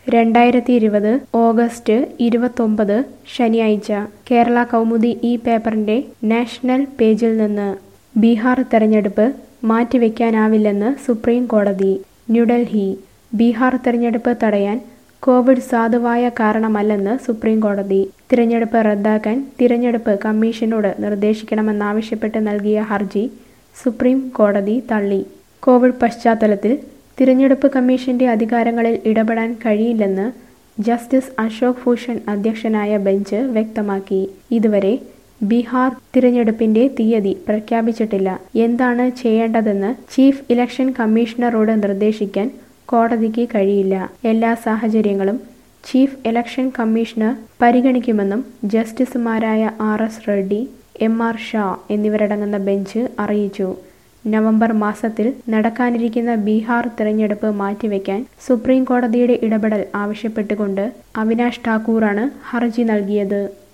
2020 August 29 ശനിയാഴ്ച കേരള കൗമുദി ഈ പേപ്പറിന്റെ നാഷണൽ പേജിൽ നിന്ന് ബീഹാർ തെരഞ്ഞെടുപ്പ് മാറ്റിവെക്കാനാവില്ലെന്ന് സുപ്രീം കോടതി. ന്യൂഡൽഹി. ബീഹാർ തെരഞ്ഞെടുപ്പ് തടയാൻ കോവിഡ് സാധുവായ കാരണമല്ലെന്ന് സുപ്രീം കോടതി. തിരഞ്ഞെടുപ്പ് റദ്ദാക്കാൻ തിരഞ്ഞെടുപ്പ് കമ്മീഷനോട് നിർദ്ദേശിക്കണമെന്നാവശ്യപ്പെട്ട് നൽകിയ ഹർജി സുപ്രീം കോടതി തള്ളി. കോവിഡ് പശ്ചാത്തലത്തിൽ തിരഞ്ഞെടുപ്പ് കമ്മീഷന്റെ അധികാരങ്ങളിൽ ഇടപെടാൻ കഴിയില്ലെന്ന് ജസ്റ്റിസ് അശോക് ഭൂഷൺ അധ്യക്ഷനായ ബെഞ്ച് വ്യക്തമാക്കി. ഇതുവരെ ബീഹാർ തിരഞ്ഞെടുപ്പിന്റെ തീയതി പ്രഖ്യാപിച്ചിട്ടില്ല. എന്താണ് ചെയ്യേണ്ടതെന്ന് ചീഫ് ഇലക്ഷൻ കമ്മീഷണറോട് നിർദ്ദേശിക്കാൻ കോടതിക്ക് കഴിയില്ല. എല്ലാ സാഹചര്യങ്ങളും ചീഫ് ഇലക്ഷൻ കമ്മീഷണർ പരിഗണിക്കുമെന്നും ജസ്റ്റിസുമാരായ RS റെഡ്ഡി, MR ഷാ എന്നിവരടങ്ങുന്ന ബെഞ്ച് അറിയിച്ചു. നവംബർ മാസത്തിൽ നടക്കാനിരിക്കുന്ന ബീഹാർ തിരഞ്ഞെടുപ്പ് മാറ്റിവെക്കാൻ സുപ്രീം കോടതിയുടെ ഇടപെടൽ ആവശ്യപ്പെട്ടുകൊണ്ട് അവിനാഷ് ഠാക്കൂറാണ് ഹർജി നൽകിയത്.